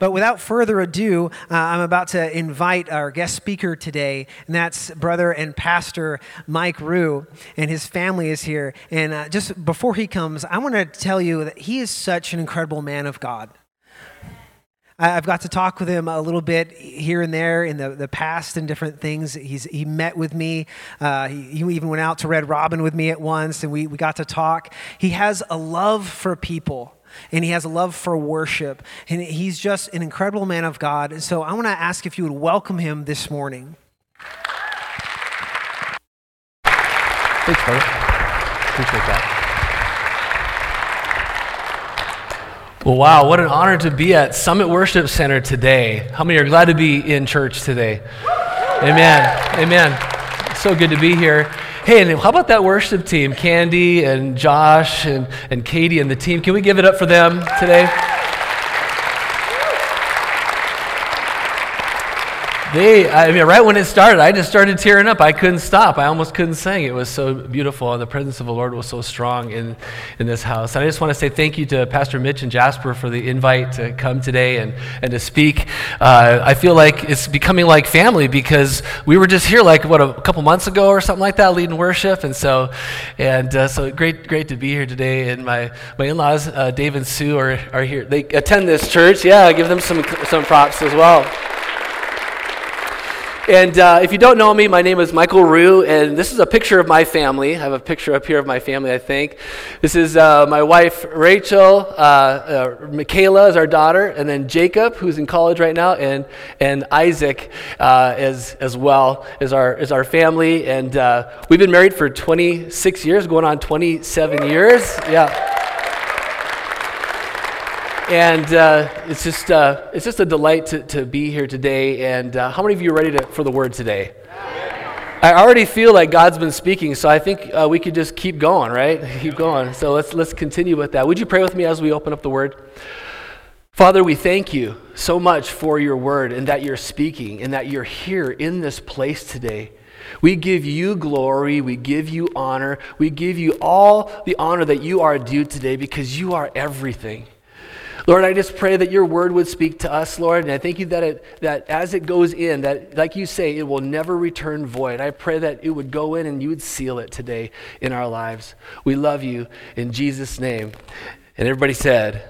But without further ado, I'm about to invite our guest speaker today, and that's brother and pastor Mike Rue, and his family is here. And just before he comes, I want to tell you that he is such an incredible man of God. I've got to talk with him a little bit here and there in the past and different things. He met with me. He even went out to Red Robin with me at once, and we got to talk. He has a love for people, and he has a love for worship, and he's just an incredible man of God. And so I want to ask if you would welcome him this morning. Thanks, brother. Appreciate that. Well, wow, what an honor to be at Summit Worship Center today. How many are glad to be in church today? Amen. Amen. So good to be here. Hey, and how about that worship team? Candy and Josh and Katie and the team. Can we give it up for them today? Right when it started, I just started tearing up. I couldn't stop. I almost couldn't sing. It was so beautiful, and the presence of the Lord was so strong in this house. And I just want to say thank you to Pastor Mitch and Jasper for the invite to come today and to speak. I feel like it's becoming like family because we were just here a couple months ago or something like that, leading worship, and so great to be here today. And my in-laws, Dave and Sue, are here. They attend this church. Yeah, give them some props as well. And if you don't know me, my name is Michael Rue, and this is a picture of my family. I have a picture up here of my family, I think. This is my wife, Rachel. Michaela is our daughter, and then Jacob, who's in college right now, and Isaac as well is our family. And we've been married for 26 years, going on 27 years. Yeah. And it's just a delight to be here today. And how many of you are ready for the word today? I already feel like God's been speaking, so I think we could just keep going, right? Keep going. So let's continue with that. Would you pray with me as we open up the word? Father, we thank you so much for your word and that you're speaking and that you're here in this place today. We give you glory, we give you honor, we give you all the honor that you are due today because you are everything. Lord, I just pray that your word would speak to us, Lord, and I thank you that as it goes in, that like you say, it will never return void. I pray that it would go in and you would seal it today in our lives. We love you in Jesus' name. And everybody said,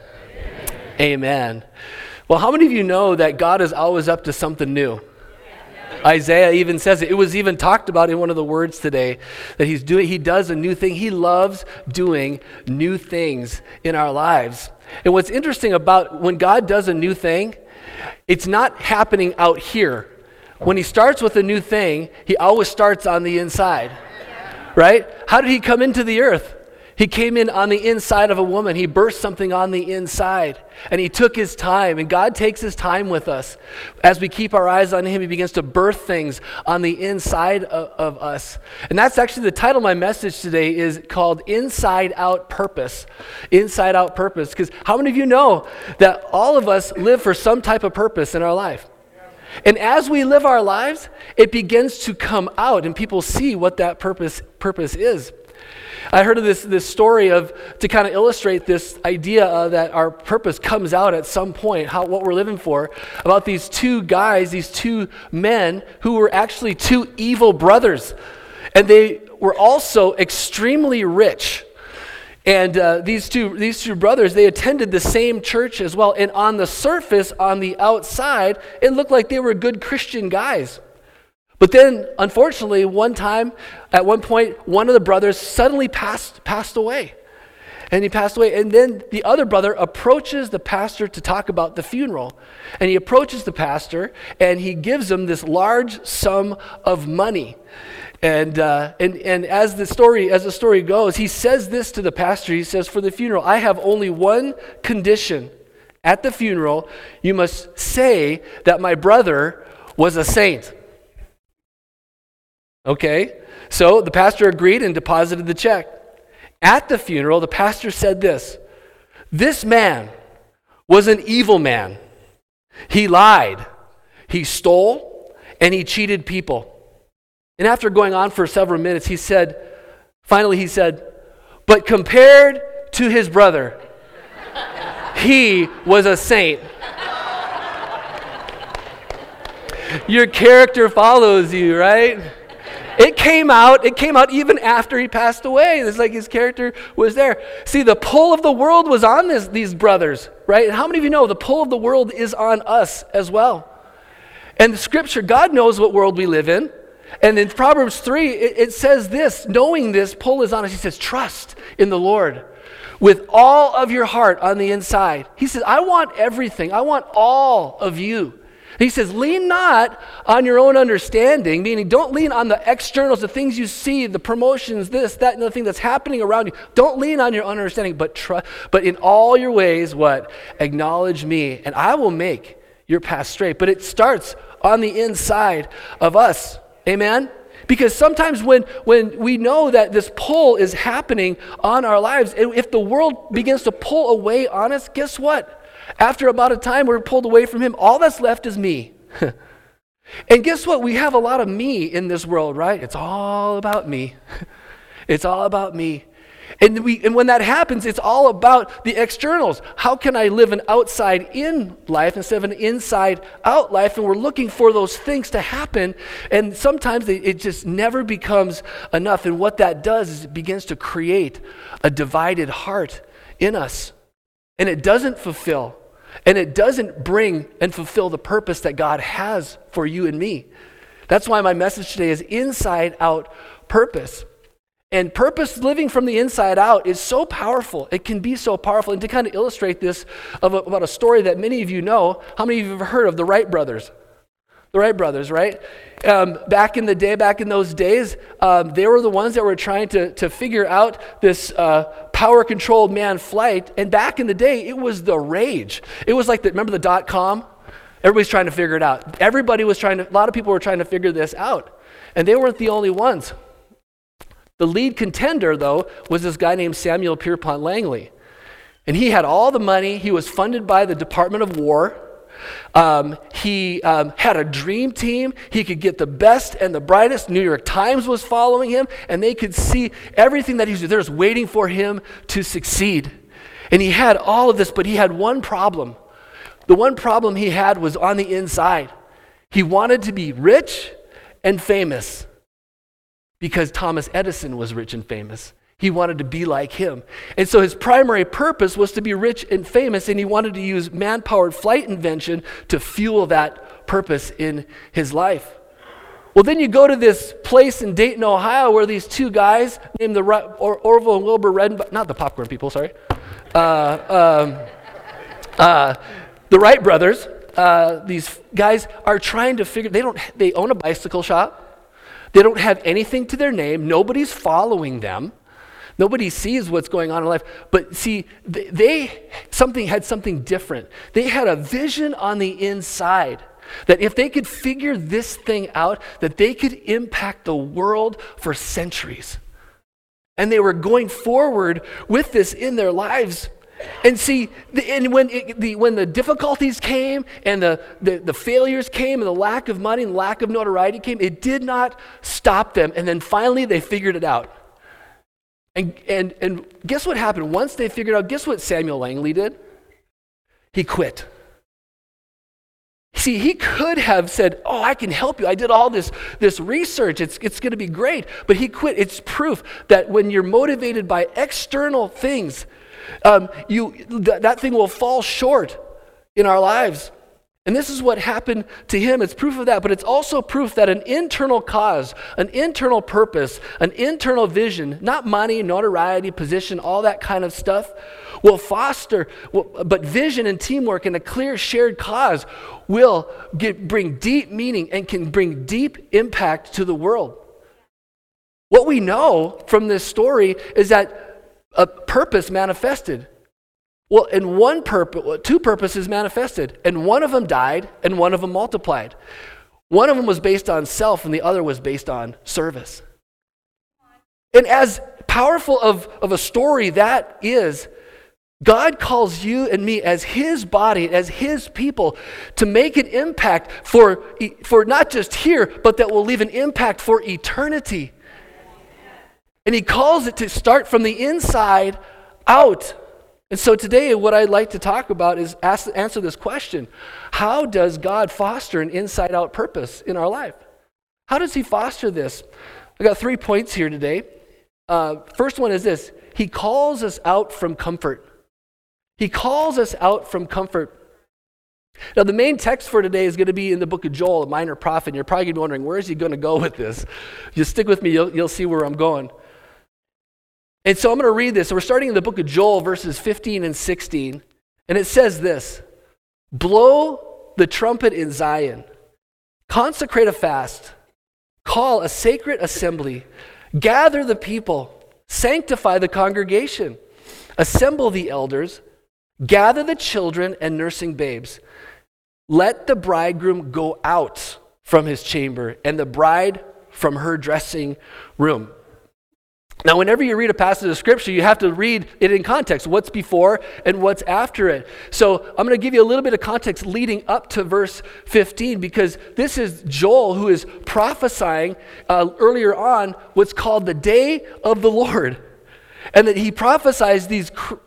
Amen. Well, how many of you know that God is always up to something new? Isaiah even says it. It was even talked about in one of the words today that he does a new thing. He loves doing new things in our lives. And what's interesting about when God does a new thing, it's not happening out here. When he starts with a new thing, he always starts on the inside, right? How did he come into the earth? He came in on the inside of a woman. He birthed something on the inside, and he took his time, and God takes his time with us. As we keep our eyes on him, he begins to birth things on the inside of us. And that's actually the title of my message today is called Inside Out Purpose. Inside Out Purpose, because how many of you know that all of us live for some type of purpose in our life? And as we live our lives, it begins to come out, and people see what that purpose is. I heard of this story to kind of illustrate this idea that our purpose comes out at some point, what we're living for, about these two guys, these two men who were actually two evil brothers. And they were also extremely rich. And these two brothers, they attended the same church as well. And on the surface, on the outside, it looked like they were good Christian guys. But then, unfortunately, at one point, one of the brothers suddenly passed away. And he passed away. And then the other brother approaches the pastor to talk about the funeral. And he approaches the pastor, and he gives him this large sum of money. And as the story goes, he says this to the pastor. He says, "For the funeral, I have only one condition. At the funeral, you must say that my brother was a saint." Okay, so the pastor agreed and deposited the check. At the funeral, the pastor said this man was an evil man. He lied, he stole, and he cheated people. And after going on for several minutes, finally he said, but compared to his brother, he was a saint. Your character follows you, right? It came out even after he passed away. It's like his character was there. See, the pull of the world was on these brothers, right? And how many of you know the pull of the world is on us as well? And the scripture, God knows what world we live in. And in Proverbs 3, it says this, knowing this pull is on us. He says, trust in the Lord with all of your heart on the inside. He says, I want everything. I want all of you. He says, lean not on your own understanding, meaning don't lean on the externals, the things you see, the promotions, this, that, and the thing that's happening around you. Don't lean on your own understanding, but in all your ways, what? Acknowledge me, and I will make your path straight. But it starts on the inside of us. Amen? Because sometimes when we know that this pull is happening on our lives, if the world begins to pull away on us, guess what? After about a time we're pulled away from him, all that's left is me. And guess what? We have a lot of me in this world, right? It's all about me. It's all about me. And when that happens, it's all about the externals. How can I live an outside-in life instead of an inside-out life? And we're looking for those things to happen. And sometimes it just never becomes enough. And what that does is it begins to create a divided heart in us. And it doesn't fulfill, and it doesn't bring and fulfill the purpose that God has for you and me. That's why my message today is inside out purpose. And purpose living from the inside out is so powerful. It can be so powerful. And to kind of illustrate this about a story that many of you know, how many of you have heard of the Wright brothers? The Wright brothers, right? Back in those days, they were the ones that were trying to figure out this power-controlled manned flight. And back in the day, it was the rage. It was like, remember the .com? Everybody's trying to figure it out. A lot of people were trying to figure this out. And they weren't the only ones. The lead contender, though, was this guy named Samuel Pierpont Langley. And he had all the money. He was funded by the Department of War. He had a dream team. He could get the best and the brightest. New York Times was following him, and they could see everything that he was doing. They were waiting for him to succeed. And he had all of this, but he had one problem. The one problem he had was on the inside. He wanted to be rich and famous because Thomas Edison was rich and famous. He wanted to be like him. And so his primary purpose was to be rich and famous, and he wanted to use man-powered flight invention to fuel that purpose in his life. Well, then you go to this place in Dayton, Ohio, where these two guys named Orville and Wilbur Redenbaugh, not the popcorn people, sorry, the Wright brothers, these guys are trying to figure, they own a bicycle shop. They don't have anything to their name. Nobody's following them. Nobody sees what's going on in life. But see, they had something different. They had a vision on the inside that if they could figure this thing out, that they could impact the world for centuries. And they were going forward with this in their lives. And see, when the difficulties came and the failures came and the lack of money and lack of notoriety came, it did not stop them. And then finally they figured it out. And guess what happened? Once they figured out, guess what Samuel Langley did? He quit. See, he could have said, oh, I can help you. I did all this research. It's going to be great. But he quit. It's proof that when you're motivated by external things, that thing will fall short in our lives. And this is what happened to him. It's proof of that, but it's also proof that an internal cause, an internal purpose, an internal vision, not money, notoriety, position, all that kind of stuff, will foster, but vision and teamwork and a clear shared cause will bring deep meaning and can bring deep impact to the world. What we know from this story is that a purpose manifested. Well, and two purposes manifested, and one of them died, and one of them multiplied. One of them was based on self, and the other was based on service. And as powerful of a story that is, God calls you and me as His body, as His people, to make an impact for not just here, but that will leave an impact for eternity. And He calls it to start from the inside out. And so today what I'd like to talk about is answer this question. How does God foster an inside-out purpose in our life? How does he foster this? I got 3 points here today. First one is this. He calls us out from comfort. He calls us out from comfort. Now, the main text for today is going to be in the book of Joel, a minor prophet. And you're probably going to be wondering, where is he going to go with this? Just stick with me. You'll see where I'm going. And so I'm going to read this. So we're starting in the book of Joel, verses 15 and 16. And it says this, blow the trumpet in Zion, consecrate a fast, call a sacred assembly, gather the people, sanctify the congregation, assemble the elders, gather the children and nursing babes. Let the bridegroom go out from his chamber and the bride from her dressing room. Now, whenever you read a passage of Scripture, you have to read it in context, what's before and what's after it. So I'm going to give you a little bit of context leading up to verse 15, because this is Joel who is prophesying earlier on what's called the day of the Lord. And that he prophesies these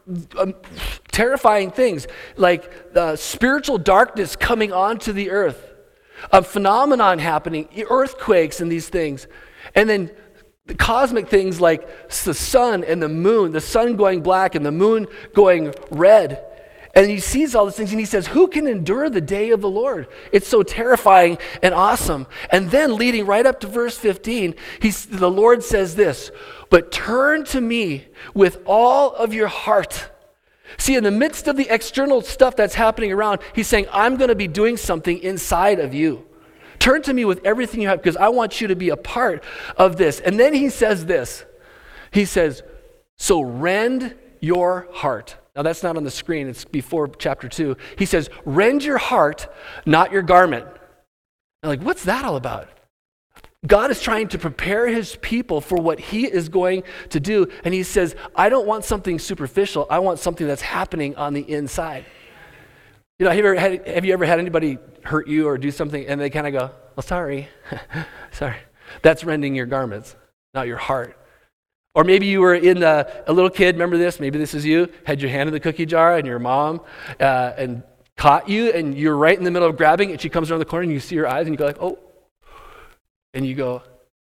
terrifying things, like spiritual darkness coming onto the earth, a phenomenon happening, earthquakes and these things. And then the cosmic things like the sun and the sun going black and the moon going red. And he sees all these things and he says, who can endure the day of the Lord? It's so terrifying and awesome. And then leading right up to verse 15, the Lord says this, but turn to me with all of your heart. See, in the midst of the external stuff that's happening around, he's saying, I'm going to be doing something inside of you. Turn to me with everything you have because I want you to be a part of this. And then he says this. He says, so rend your heart. Now that's not on the screen. It's before chapter 2. He says, rend your heart, not your garment. I'm like, what's that all about? God is trying to prepare his people for what he is going to do. And he says, I don't want something superficial. I want something that's happening on the inside. You know, have you ever had anybody hurt you or do something and they kind of go, well, sorry. Sorry. That's rending your garments, not your heart. Or maybe you were in a little kid, remember this? Maybe this is you, had your hand in the cookie jar and your mom and caught you and you're right in the middle of grabbing and she comes around the corner and you see her eyes and you go like, oh. And you go,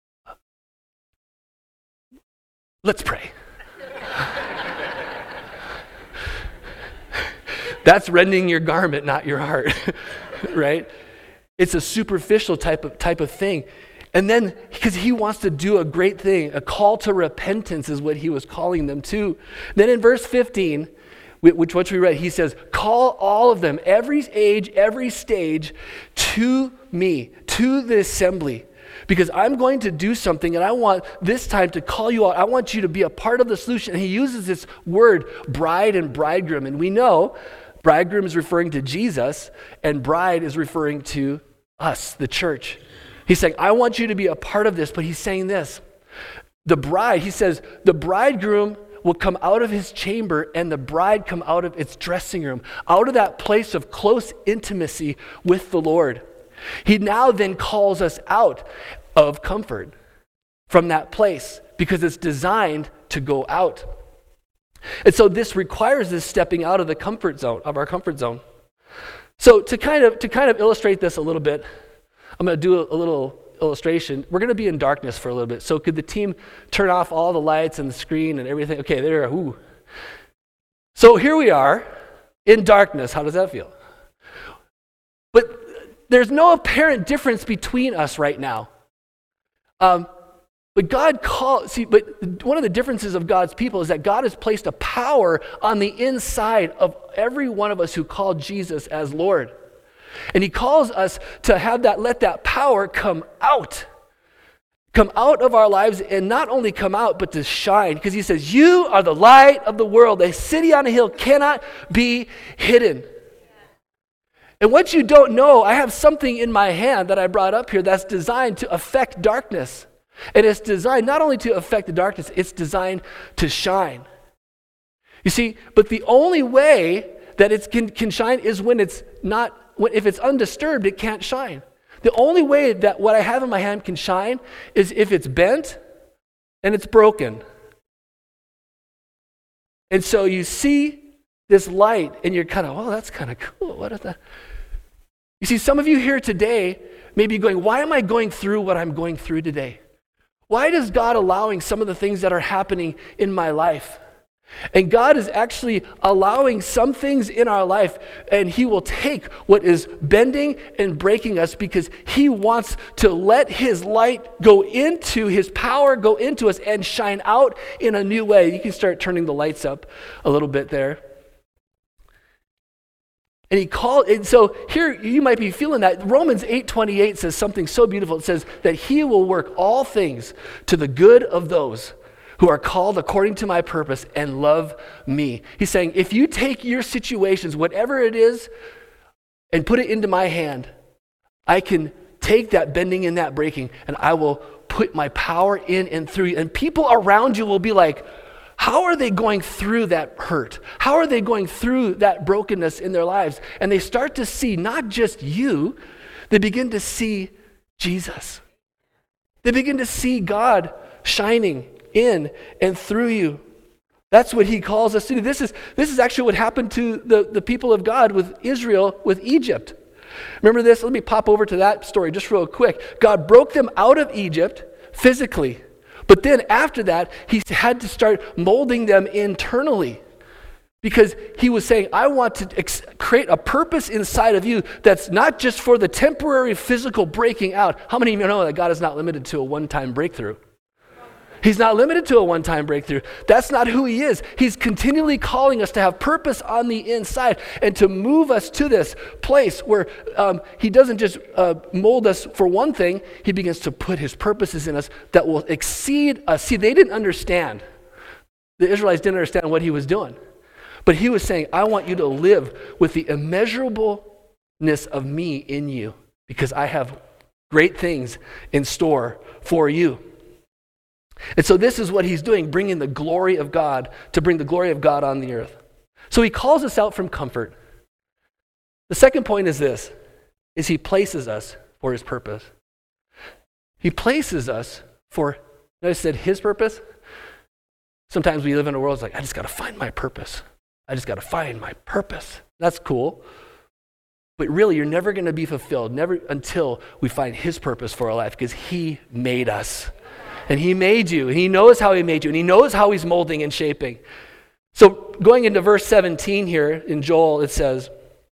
let's pray. That's rending your garment, not your heart, right? It's a superficial type of thing. And then, because he wants to do a great thing, a call to repentance is what he was calling them to. Then in verse 15, which we read, he says, call all of them, every age, every stage, to me, to the assembly. Because I'm going to do something and I want this time to call you out. I want you to be a part of the solution. And he uses this word, bride and bridegroom. And we know bridegroom is referring to Jesus and bride is referring to us, the church. He's saying, I want you to be a part of this, but he's saying this. The bride, he says, the bridegroom will come out of his chamber and the bride come out of its dressing room, out of that place of close intimacy with the Lord. He now then calls us out of comfort from that place because it's designed to go out. And so this requires this stepping out of the comfort zone, of our comfort zone. So to kind of illustrate this a little bit, I'm going to do a little illustration. We're going to be in darkness for a little bit. So could the team turn off all the lights and the screen and everything? Okay, there. Ooh. So here we are in darkness. How does that feel? But there's no apparent difference between us right now. But one of the differences of God's people is that God has placed a power on the inside of every one of us who call Jesus as Lord. And he calls us to let that power come out of our lives, and not only come out, but to shine. Because he says, you are the light of the world. A city on a hill cannot be hidden. And what you don't know, I have something in my hand that I brought up here that's designed to affect darkness. And it's designed not only to affect the darkness, it's designed to shine. You see, but the only way that it can shine is if it's undisturbed, it can't shine. The only way that what I have in my hand can shine is if it's bent and it's broken. And so you see this light, and you're kind of, oh, that's kind of cool. What is that? You see, some of you here today may be going, why am I going through what I'm going through today? Why is God allowing some of the things that are happening in my life? And God is actually allowing some things in our life, and he will take what is bending and breaking us because he wants to let his light go into, his power go into us and shine out in a new way. You can start turning the lights up a little bit there. And so here you might be feeling that. Romans 8:28 says something so beautiful. It says that he will work all things to the good of those who are called according to my purpose and love me. He's saying, if you take your situations, whatever it is, and put it into my hand, I can take that bending and that breaking, and I will put my power in and through you. And people around you will be like, how are they going through that hurt? How are they going through that brokenness in their lives? And they start to see not just you, they begin to see Jesus. They begin to see God shining in and through you. That's what he calls us to do. This is actually what happened to the people of God with Israel, with Egypt. Remember this? Let me pop over to that story just real quick. God broke them out of Egypt physically. But then after that, he had to start molding them internally. Because he was saying, I want to create a purpose inside of you that's not just for the temporary physical breaking out. How many of you know that God is not limited to a one-time breakthrough? He's not limited to a one-time breakthrough. That's not who he is. He's continually calling us to have purpose on the inside and to move us to this place where he doesn't just mold us for one thing. He begins to put his purposes in us that will exceed us. See, they didn't understand. The Israelites didn't understand what he was doing. But he was saying, I want you to live with the immeasurableness of me in you because I have great things in store for you. And so this is what he's doing, bringing the glory of God, to bring the glory of God on the earth. So he calls us out from comfort. The second point is this, is he places us for his purpose. He places us for, notice I said his purpose. Sometimes we live in a world that's like, I just got to find my purpose. I just got to find my purpose. That's cool. But really, you're never going to be fulfilled, never until we find his purpose for our life, because he made us. And he made you, and he knows how he made you, and he knows how he's molding and shaping. So going into verse 17 here in Joel, it says,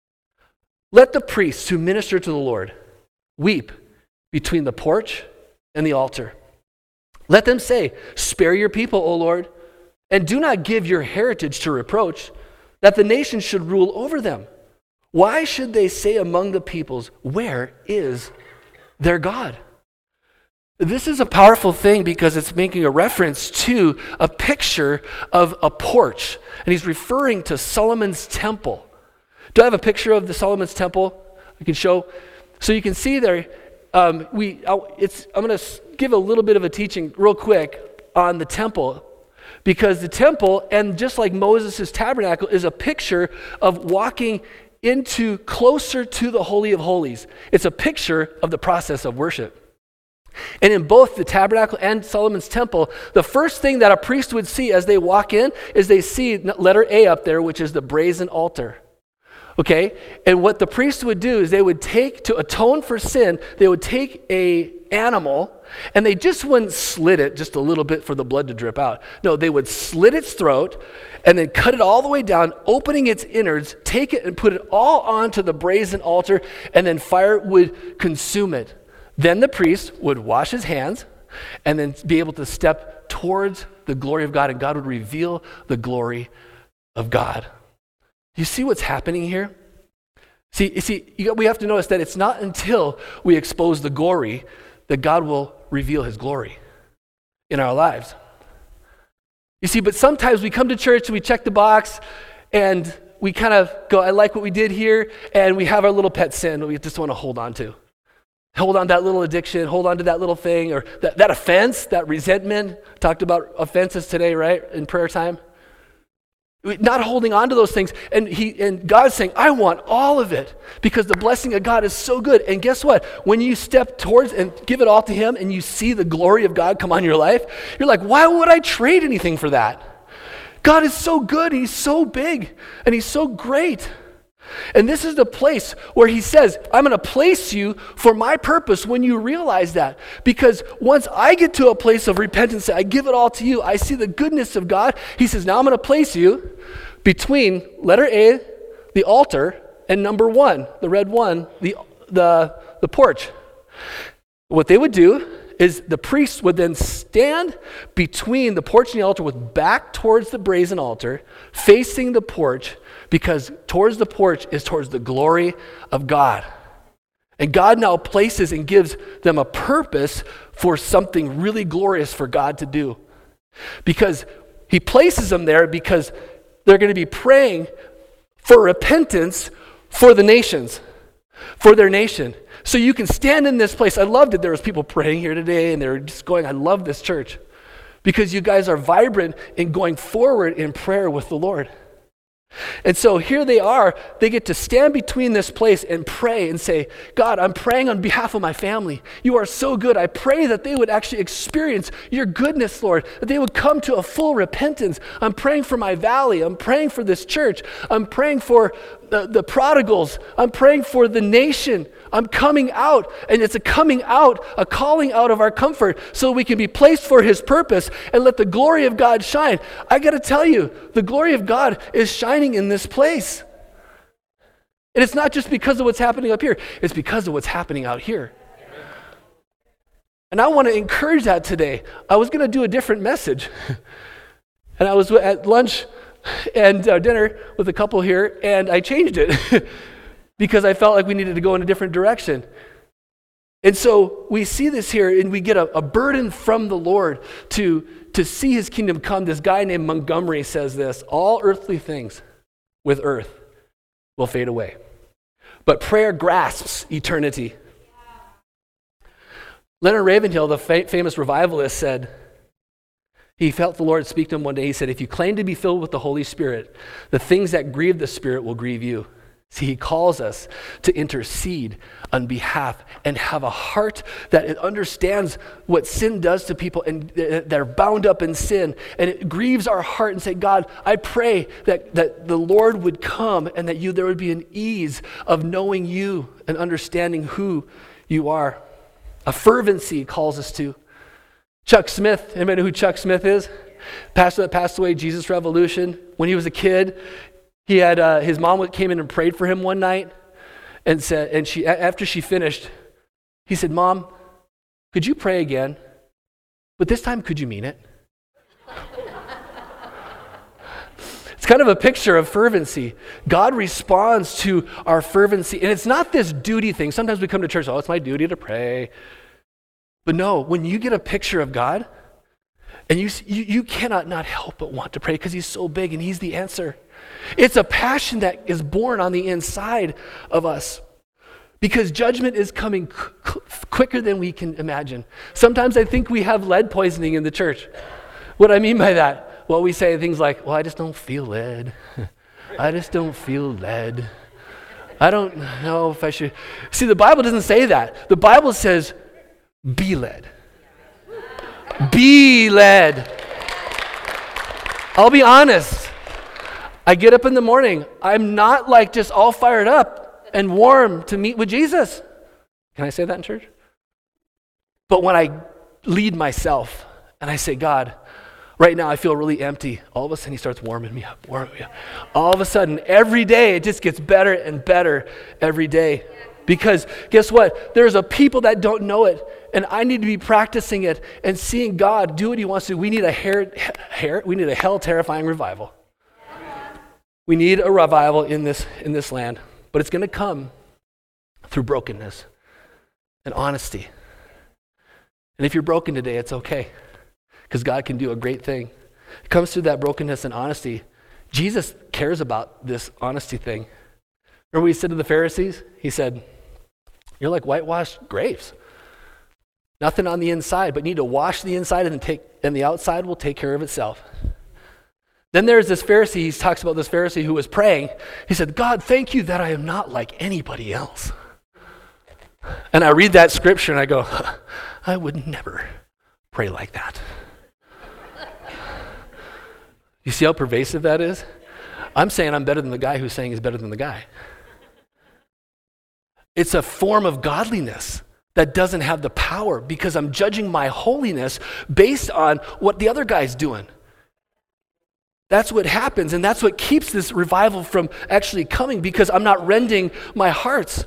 let the priests who minister to the Lord weep between the porch and the altar. Let them say, spare your people, O Lord, and do not give your heritage to reproach, that the nations should rule over them. Why should they say among the peoples, where is their God? This is a powerful thing because it's making a reference to a picture of a porch. And he's referring to Solomon's temple. Do I have a picture of the Solomon's temple I can show? So you can see there, I'm going to give a little bit of a teaching real quick on the temple. Because the temple, and just like Moses' tabernacle, is a picture of walking into closer to the Holy of Holies. It's a picture of the process of worship. And in both the tabernacle and Solomon's temple, the first thing that a priest would see as they walk in is they see letter A up there, which is the brazen altar. Okay? And what the priest would do is they would take, to atone for sin, they would take a animal, and they just wouldn't slit it just a little bit for the blood to drip out. No, they would slit its throat and then cut it all the way down, opening its innards, take it and put it all onto the brazen altar, and then fire would consume it. Then the priest would wash his hands and then be able to step towards the glory of God, and God would reveal the glory of God. You see what's happening here? We have to notice that it's not until we expose the glory that God will reveal his glory in our lives. You see, but sometimes we come to church and we check the box and we kind of go, I like what we did here, and we have our little pet sin that we just want to hold on to. Hold on to that little addiction, hold on to that little thing, or that offense, that resentment. Talked about offenses today, right, in prayer time. Not holding on to those things. And God's saying, I want all of it, because the blessing of God is so good. And guess what? When you step towards and give it all to him and you see the glory of God come on your life, you're like, why would I trade anything for that? God is so good, he's so big, and he's so great. And this is the place where he says, I'm going to place you for my purpose when you realize that. Because once I get to a place of repentance, I give it all to you, I see the goodness of God, he says, now I'm going to place you between letter A, the altar, and number 1, the red one, the porch. What they would do is the priest would then stand between the porch and the altar with back towards the brazen altar, facing the porch, because towards the porch is towards the glory of God. And God now places and gives them a purpose for something really glorious for God to do. Because he places them there because they're going to be praying for repentance for the nations, for their nation. So you can stand in this place. I loved it. There was people praying here today, and they were just going, I love this church. Because you guys are vibrant in going forward in prayer with the Lord. And so here they are. They get to stand between this place and pray and say, God, I'm praying on behalf of my family. You are so good. I pray that they would actually experience your goodness, Lord, that they would come to a full repentance. I'm praying for my valley. I'm praying for this church. I'm praying for the prodigals. I'm praying for the nation. I'm coming out, and it's a coming out, a calling out of our comfort so we can be placed for his purpose and let the glory of God shine. I got to tell you, the glory of God is shining in this place. And it's not just because of what's happening up here, it's because of what's happening out here. And I want to encourage that today. I was going to do a different message. And I was at lunch and dinner with a couple here, and I changed it because I felt like we needed to go in a different direction. And so we see this here, and we get a burden from the Lord to see his kingdom come. This guy named Montgomery says this: all earthly things with earth will fade away, but prayer grasps eternity. Leonard Ravenhill, the famous revivalist, said, he felt the Lord speak to him one day. He said, if you claim to be filled with the Holy Spirit, the things that grieve the Spirit will grieve you. See, he calls us to intercede on behalf and have a heart that it understands what sin does to people, and they're bound up in sin. And it grieves our heart and say, God, I pray that the Lord would come and that there would be an ease of knowing you and understanding who you are. A fervency calls us to. Chuck Smith, anybody know who Chuck Smith is? Pastor that passed away, Jesus Revolution. When he was a kid, he had his mom came in and prayed for him one night, and said, and she after she finished, he said, Mom, could you pray again? But this time, could you mean it? It's kind of a picture of fervency. God responds to our fervency, and it's not this duty thing. Sometimes we come to church, it's my duty to pray. But no, when you get a picture of God, and you cannot not help but want to pray because he's so big and he's the answer. It's a passion that is born on the inside of us because judgment is coming quicker than we can imagine. Sometimes I think we have lead poisoning in the church. What do I mean by that? Well, we say things like, well, I just don't feel lead. I just don't feel lead. I don't know if I should. See, the Bible doesn't say that. The Bible says, be led. Be led. I'll be honest. I get up in the morning. I'm not like just all fired up and warm to meet with Jesus. Can I say that in church? But when I lead myself and I say, God, right now I feel really empty. All of a sudden he starts warming me up. All of a sudden, every day it just gets better and better every day. Because guess what? There's a people that don't know it, and I need to be practicing it and seeing God do what he wants to. We need a hell-terrifying revival. We need a revival in this land, but it's going to come through brokenness and honesty. And if you're broken today, it's okay, because God can do a great thing. It comes through that brokenness and honesty. Jesus cares about this honesty thing. Remember what he said to the Pharisees? He said, you're like whitewashed graves. Nothing on the inside, but need to wash the inside and the outside will take care of itself. Then there's this Pharisee, he talks about this Pharisee who was praying. He said, God, thank you that I am not like anybody else. And I read that scripture and I go, I would never pray like that. You see how pervasive that is? I'm saying I'm better than the guy who's saying he's better than the guy. It's a form of godliness that doesn't have the power because I'm judging my holiness based on what the other guy's doing. That's what happens, and that's what keeps this revival from actually coming because I'm not rending my heart.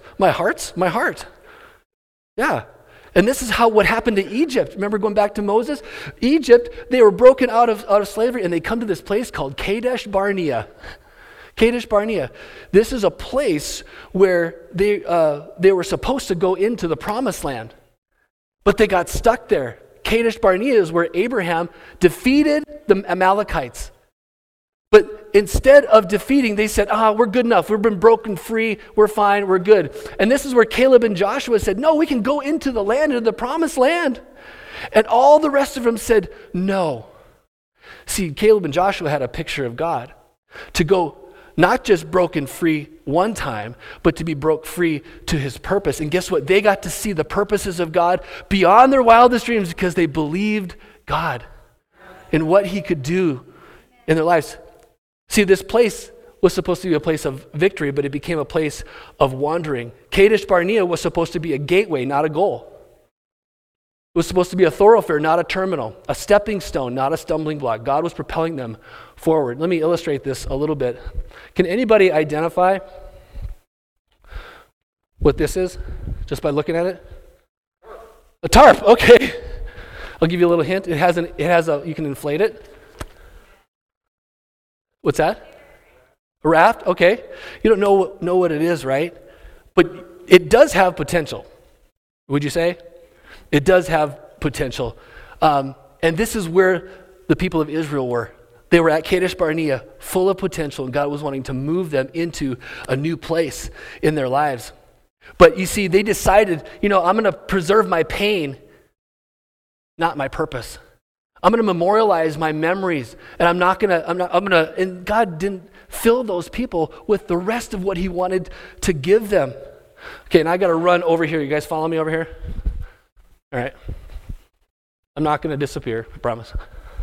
Yeah. And this is what happened to Egypt. Remember going back to Moses? Egypt, they were broken out of slavery, and they come to this place called Kadesh Barnea. Kadesh Barnea. This is a place where they were supposed to go into the promised land, but they got stuck there. Kadesh Barnea is where Abraham defeated the Amalekites. But instead of defeating, they said, we're good enough. We've been broken free. We're fine. We're good. And this is where Caleb and Joshua said, no, we can go into the land, into the promised land. And all the rest of them said, no. See, Caleb and Joshua had a picture of God to go not just broken free one time, but to be broke free to his purpose. And guess what? They got to see the purposes of God beyond their wildest dreams because they believed God and what he could do in their lives. See, this place was supposed to be a place of victory, but it became a place of wandering. Kadesh Barnea was supposed to be a gateway, not a goal. It was supposed to be a thoroughfare, not a terminal, a stepping stone, not a stumbling block. God was propelling them forward. Let me illustrate this a little bit. Can anybody identify what this is just by looking at it? A tarp, okay. I'll give you a little hint. You can inflate it. What's that? A raft? Okay. You don't know what it is, right? But it does have potential. Would you say? It does have potential. And this is where the people of Israel were. They were at Kadesh Barnea, full of potential, and God was wanting to move them into a new place in their lives. But you see, they decided, I'm going to preserve my pain, not my purpose. I'm going to memorialize my memories, and and God didn't fill those people with the rest of what he wanted to give them. Okay, and I got to run over here. You guys follow me over here? All right. I'm not going to disappear, I promise.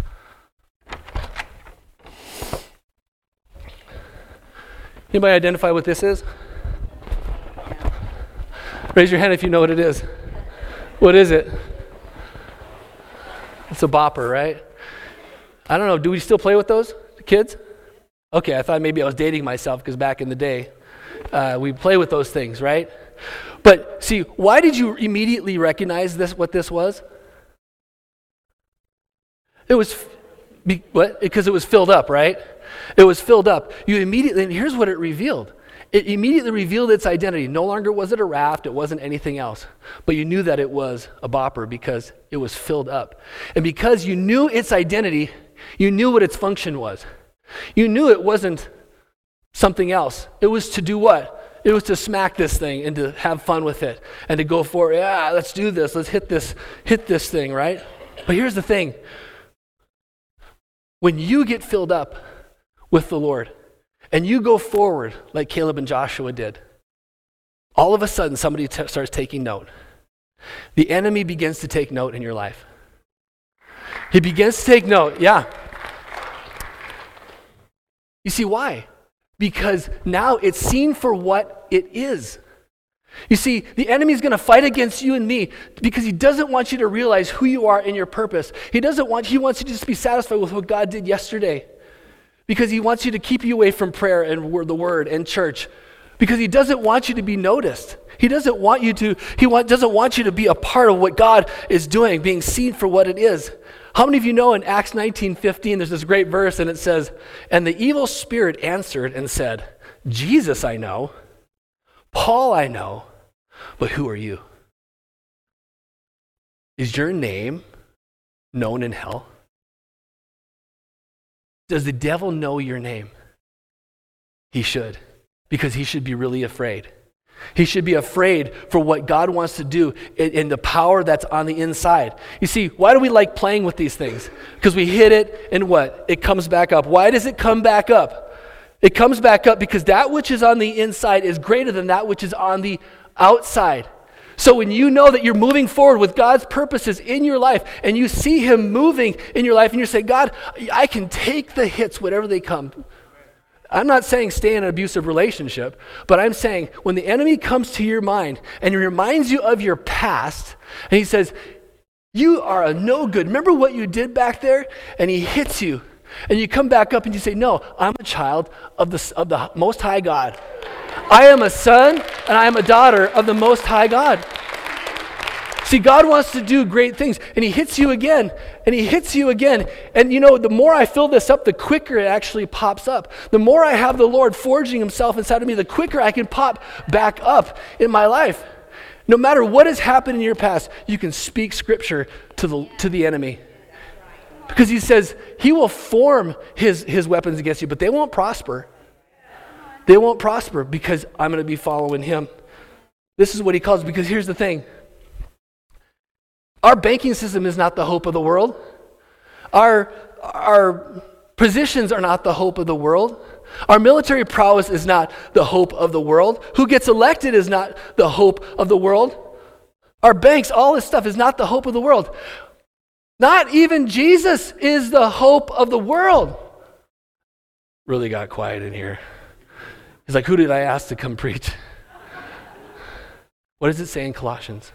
Anybody identify what this is? Raise your hand if you know what it is. What is it? It's a bopper, right? I don't know. Do we still play with those, the kids? Okay, I thought maybe I was dating myself because back in the day, we play with those things, right? But see, why did you immediately recognize what this was? It was, because it was filled up, right? It was filled up. And here's what it revealed. It immediately revealed its identity. No longer was it a raft, it wasn't anything else. But you knew that it was a bopper because it was filled up. And because you knew its identity, you knew what its function was. You knew it wasn't something else. It was to do what? It was to smack this thing and to have fun with it and to go for, let's do this, let's hit this thing, right? But here's the thing. When you get filled up with the Lord, and you go forward like Caleb and Joshua did, all of a sudden somebody starts taking note. The enemy begins to take note in your life. He begins to take note, yeah. You see why? Because now it's seen for what it is. You see, the enemy's going to fight against you and me because he doesn't want you to realize who you are in your purpose. He wants you to just be satisfied with what God did yesterday. Because he wants you to keep you away from prayer and the word and church. Because he doesn't want you to be noticed. He doesn't want you to be a part of what God is doing, being seen for what it is. How many of you know in Acts 19:15, there's this great verse and it says, "And the evil spirit answered and said, Jesus I know, Paul I know, but who are you? Is your name known in hell?" Does the devil know your name? He should, because he should be really afraid. He should be afraid for what God wants to do and the power that's on the inside. You see, why do we like playing with these things? Because we hit it and what? It comes back up. Why does it come back up? It comes back up because that which is on the inside is greater than that which is on the outside. So when you know that you're moving forward with God's purposes in your life, and you see him moving in your life, and you say, God, I can take the hits, whatever they come. I'm not saying stay in an abusive relationship, but I'm saying when the enemy comes to your mind and he reminds you of your past, and he says, you are a no good. Remember what you did back there? And he hits you, and you come back up and you say, no, I'm a child of the Most High God. I am a son and I am a daughter of the Most High God. See, God wants to do great things, and he hits you again, and he hits you again. And the more I fill this up, the quicker it actually pops up. The more I have the Lord forging himself inside of me, the quicker I can pop back up in my life. No matter what has happened in your past, you can speak scripture to the enemy. Because he says he will form his weapons against you, but they won't prosper. They won't prosper because I'm going to be following him. This is what he calls, because here's the thing. Our banking system is not the hope of the world. Our positions are not the hope of the world. Our military prowess is not the hope of the world. Who gets elected is not the hope of the world. Our banks, all this stuff is not the hope of the world. Not even Jesus is the hope of the world. Really got quiet in here. He's like, who did I ask to come preach? What does it say in Colossians?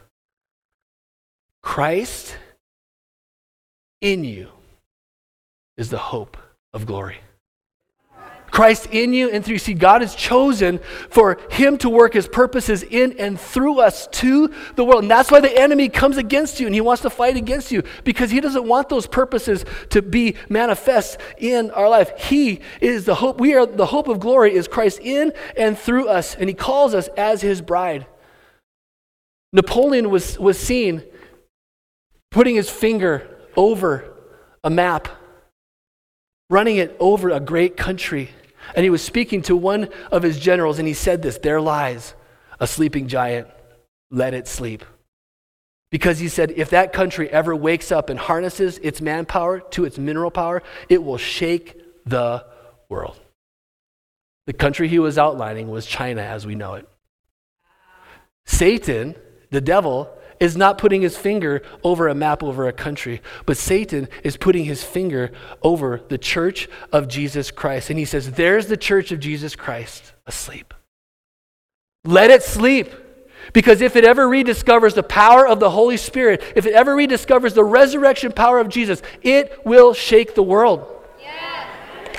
Christ in you is the hope of glory. Christ in you and through you. See, God has chosen for him to work his purposes in and through us to the world. And that's why the enemy comes against you and he wants to fight against you, because he doesn't want those purposes to be manifest in our life. He is the hope. We are the hope of glory is Christ in and through us, and he calls us as his bride. Napoleon was seen putting his finger over a map, running it over a great country. And he was speaking to one of his generals, and he said this, there lies a sleeping giant, let it sleep. Because he said, if that country ever wakes up and harnesses its manpower to its mineral power, it will shake the world. The country he was outlining was China as we know it. Satan, the devil, is not putting his finger over a map over a country, but Satan is putting his finger over the church of Jesus Christ. And he says, there's the church of Jesus Christ asleep. Let it sleep. Because if it ever rediscovers the power of the Holy Spirit, if it ever rediscovers the resurrection power of Jesus, it will shake the world. Yes.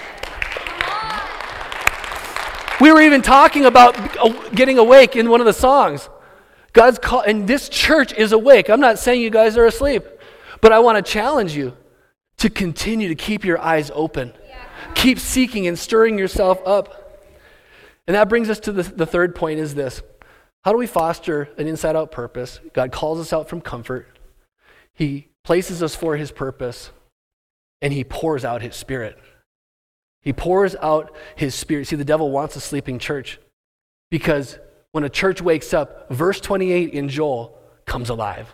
We were even talking about getting awake in one of the songs. God's call, and this church is awake. I'm not saying you guys are asleep, but I want to challenge you to continue to keep your eyes open. Yeah. Keep seeking and stirring yourself up. And that brings us to the third point is this. How do we foster an inside-out purpose? God calls us out from comfort. He places us for his purpose, and he pours out his Spirit. He pours out his Spirit. See, the devil wants a sleeping church because when a church wakes up, verse 28 in Joel comes alive.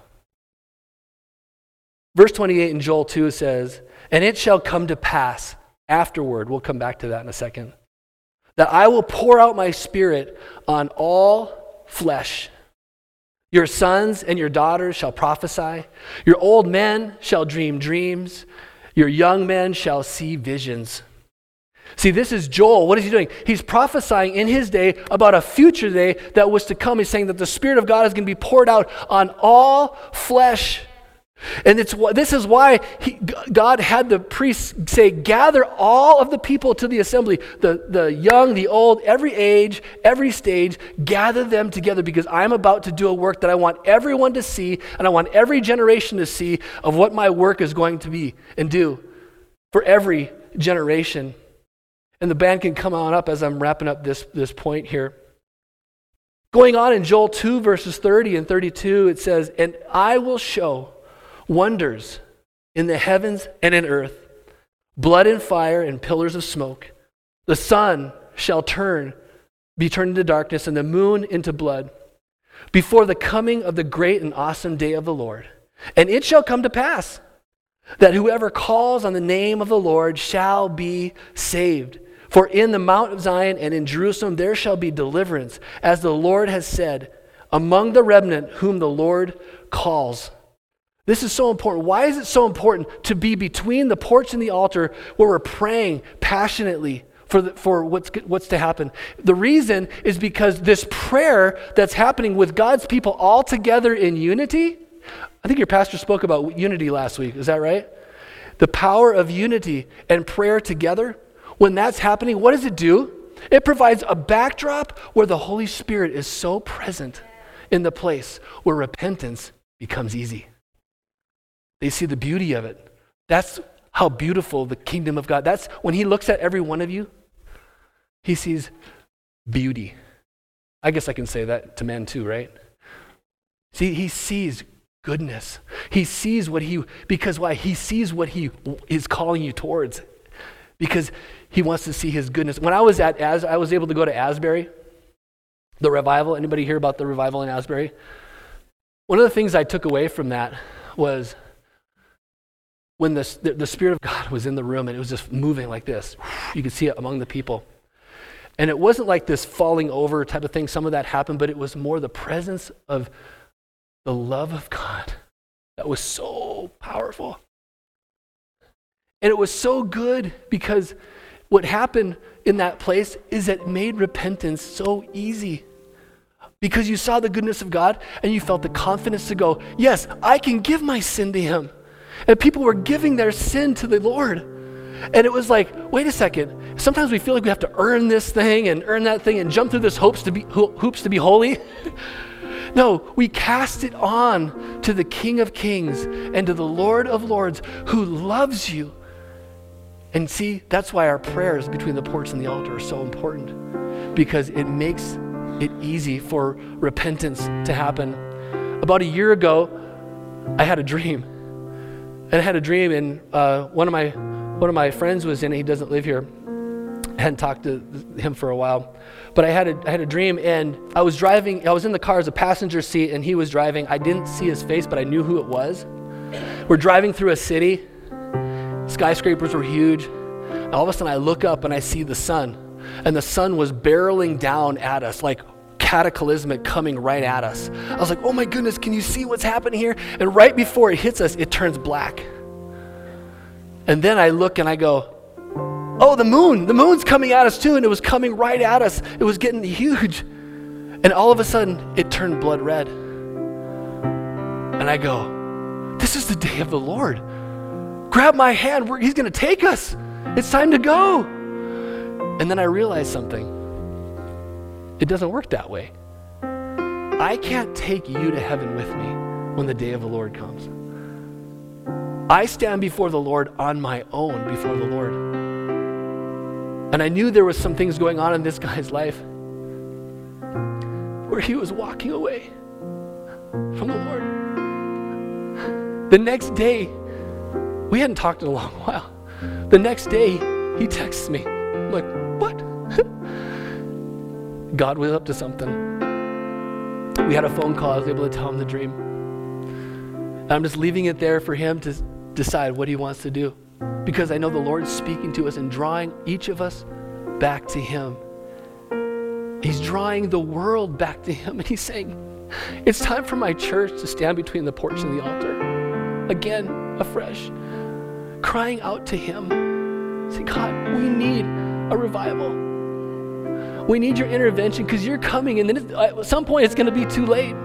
Verse 28 in Joel 2 says, and it shall come to pass afterward, we'll come back to that in a second, that I will pour out my Spirit on all flesh. Your sons and your daughters shall prophesy. Your old men shall dream dreams. Your young men shall see visions. See, this is Joel. What is he doing? He's prophesying in his day about a future day that was to come. He's saying that the Spirit of God is going to be poured out on all flesh. And this is why God had the priests say, gather all of the people to the assembly, the young, the old, every age, every stage, gather them together because I'm about to do a work that I want everyone to see, and I want every generation to see of what my work is going to be and do for every generation. And the band can come on up as I'm wrapping up this point here. Going on in Joel 2, verses 30 and 32, it says, and I will show wonders in the heavens and in earth, blood and fire and pillars of smoke. The sun shall be turned into darkness, and the moon into blood, before the coming of the great and awesome day of the Lord. And it shall come to pass that whoever calls on the name of the Lord shall be saved. For in the Mount of Zion and in Jerusalem there shall be deliverance, as the Lord has said, among the remnant whom the Lord calls. This is so important. Why is it so important to be between the porch and the altar where we're praying passionately for what's to happen? The reason is because this prayer that's happening with God's people all together in unity. I think your pastor spoke about unity last week. Is that right? The power of unity and prayer together. When that's happening, what does it do? It provides a backdrop where the Holy Spirit is so present in the place where repentance becomes easy. They see the beauty of it. That's how beautiful the kingdom of God. That's when he looks at every one of you, he sees beauty. I guess I can say that to men too, right? See, he sees goodness. He sees because why? He sees what he is calling you towards. Because he wants to see his goodness. When I was I was able to go to Asbury, the revival. Anybody hear about the revival in Asbury? One of the things I took away from that was when the Spirit of God was in the room and it was just moving like this. You could see it among the people. And it wasn't like this falling over type of thing. Some of that happened, but it was more the presence of the love of God that was so powerful. And it was so good because what happened in that place is it made repentance so easy. Because you saw the goodness of God and you felt the confidence to go, yes, I can give my sin to him. And people were giving their sin to the Lord. And it was like, wait a second. Sometimes we feel like we have to earn this thing and earn that thing and jump through this hoops to be holy. No, we cast it on to the King of Kings and to the Lord of Lords who loves you. And see, that's why our prayers between the porch and the altar are so important, because it makes it easy for repentance to happen. About a year ago, I had a dream. And I had a dream, and one of my friends was in it. He doesn't live here. I hadn't talked to him for a while. But I had a dream, and I was driving. I was in the car as a passenger seat, and he was driving. I didn't see his face, but I knew who it was. We're driving through a city. Skyscrapers were huge. And all of a sudden, I look up, and I see the sun. And the sun was barreling down at us, like cataclysmic coming right at us. I was like, oh my goodness, can you see what's happening here? And right before it hits us, it turns black. And then I look and I go, oh, the moon's coming at us too. And it was coming right at us. It was getting huge. And all of a sudden, it turned blood red. And I go, this is the day of the Lord. Grab my hand, he's going to take us. It's time to go. And then I realized something. It doesn't work that way. I can't take you to heaven with me when the day of the Lord comes. I stand before the Lord on my own before the Lord. And I knew there was some things going on in this guy's life where he was walking away from the Lord. The next day, we hadn't talked in a long while. The next day, he texts me. I'm like, what? God was up to something. We had a phone call. I was able to tell him the dream. And I'm just leaving it there for him to decide what he wants to do. Because I know the Lord's speaking to us and drawing each of us back to him. He's drawing the world back to him. And he's saying, it's time for my church to stand between the porch and the altar. Again, afresh. Crying out to him. Say, God, we need a revival. We need your intervention because you're coming, and then at some point it's going to be too late.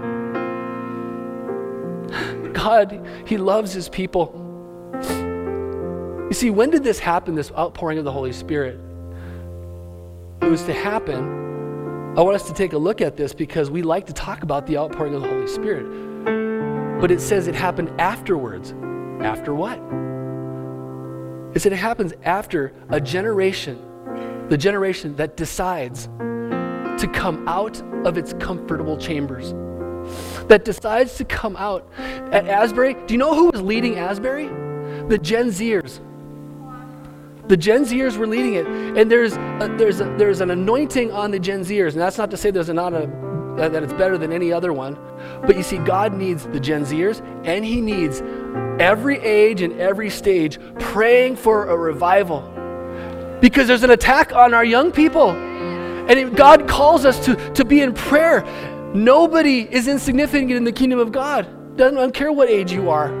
God, he loves his people. You see, when did this happen, this outpouring of the Holy Spirit? It was to happen. I want us to take a look at this because we like to talk about the outpouring of the Holy Spirit. But it says it happened afterwards. After what? It said it happens after a generation, the generation that decides to come out of its comfortable chambers, that decides to come out. At Asbury, do you know who was leading Asbury? The Gen Zers. The Gen Zers were leading it, and there's an anointing on the Gen Zers, and that's not to say that it's better than any other one, but you see, God needs the Gen Zers, and he needs every age and every stage praying for a revival, because there's an attack on our young people, and God calls us to be in prayer. Nobody is insignificant in the kingdom of God. I don't care what age you are.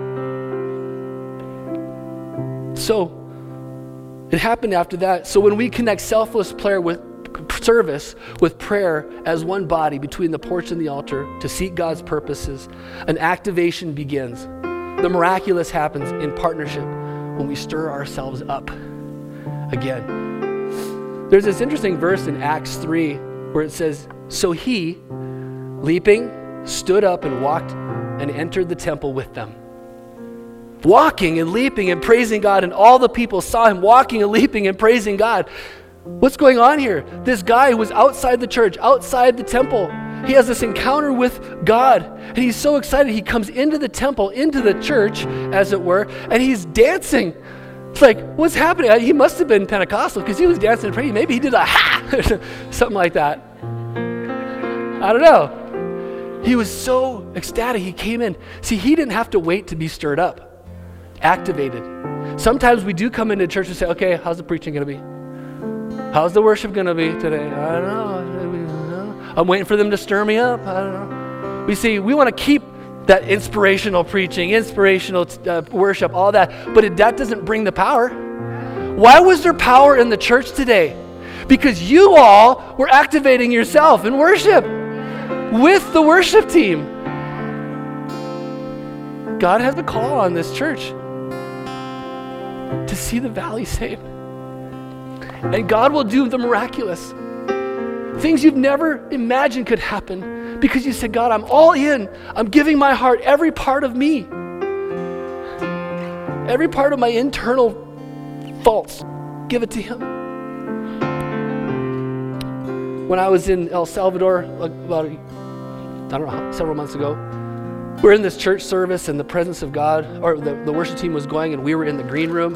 So it happened after that. So when we connect selfless service with prayer as one body between the porch and the altar to seek God's purposes, an activation begins. The miraculous happens in partnership when we stir ourselves up again. There's this interesting verse in Acts 3 where it says, "So he, leaping, stood up and walked and entered the temple with them." Walking and leaping and praising God, and all the people saw him walking and leaping and praising God. What's going on here? This guy who was outside the church, outside the temple, he has this encounter with God, and he's so excited. He comes into the temple, into the church, as it were, and he's dancing. It's like, what's happening? He must have been Pentecostal because he was dancing and praying. Maybe he did a ha, something like that. I don't know. He was so ecstatic. He came in. See, he didn't have to wait to be stirred up, activated. Sometimes we do come into church and say, okay, how's the preaching going to be? How's the worship going to be today? I don't know. I'm waiting for them to stir me up. I don't know. We want to keep that inspirational preaching, inspirational worship, all that. But that doesn't bring the power. Why was there power in the church today? Because you all were activating yourself in worship with the worship team. God has a call on this church to see the valley saved. And God will do the miraculous. Things you've never imagined could happen because you said, God, I'm all in. I'm giving my heart, every part of me. Every part of my internal faults. Give it to him. When I was in El Salvador about, several months ago, we were in this church service and the presence of God, or the worship team was going, and we were in the green room.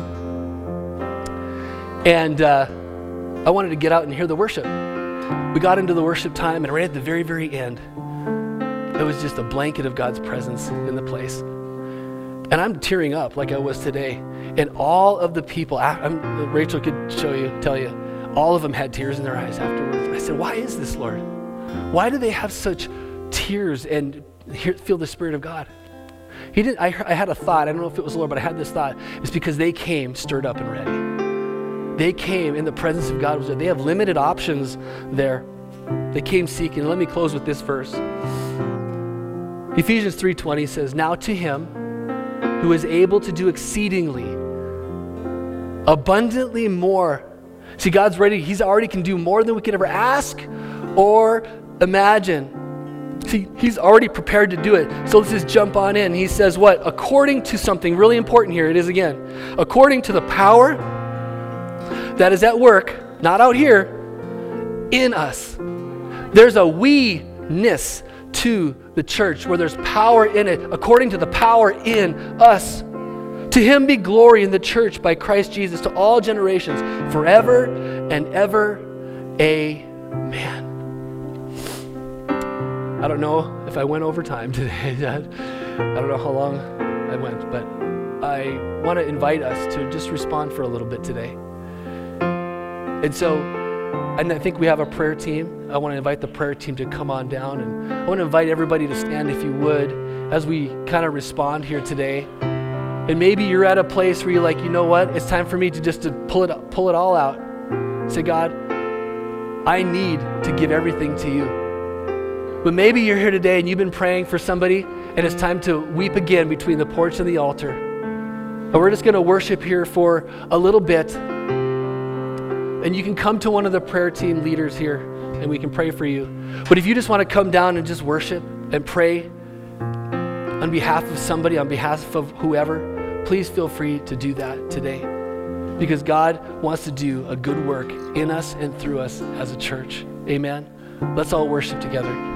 And I wanted to get out and hear the worship. We got into the worship time, and right at the very, very end, it was just a blanket of God's presence in the place. And I'm tearing up like I was today. And all of the people, Rachel could tell you, all of them had tears in their eyes afterwards. And I said, why is this, Lord? Why do they have such tears and feel the Spirit of God? I had a thought. I don't know if it was the Lord, but I had this thought. It's because they came stirred up and ready. They came in the presence of God. They have limited options there. They came seeking. Let me close with this verse. Ephesians 3:20 says, "Now to him who is able to do exceedingly, abundantly more." See, God's ready. He's already can do more than we could ever ask or imagine. See, he's already prepared to do it. So let's just jump on in. He says what? According to something really important here. It is again. According to the power that is at work, not out here, in us. There's a we-ness to the church where there's power in it, according to the power in us. To him be glory in the church by Christ Jesus to all generations, forever and ever. Amen. I don't know if I went over time today. I don't know how long I went, but I want to invite us to just respond for a little bit today. And so, I think we have a prayer team. I want to invite the prayer team to come on down, and I want to invite everybody to stand, if you would, as we kind of respond here today. And maybe you're at a place where you're like, you know what? It's time for me to pull it all out. Say, God, I need to give everything to you. But maybe you're here today and you've been praying for somebody, and it's time to weep again between the porch and the altar. And we're just going to worship here for a little bit. And you can come to one of the prayer team leaders here, and we can pray for you. But if you just want to come down and just worship and pray on behalf of somebody, on behalf of whoever, please feel free to do that today. Because God wants to do a good work in us and through us as a church. Amen. Let's all worship together.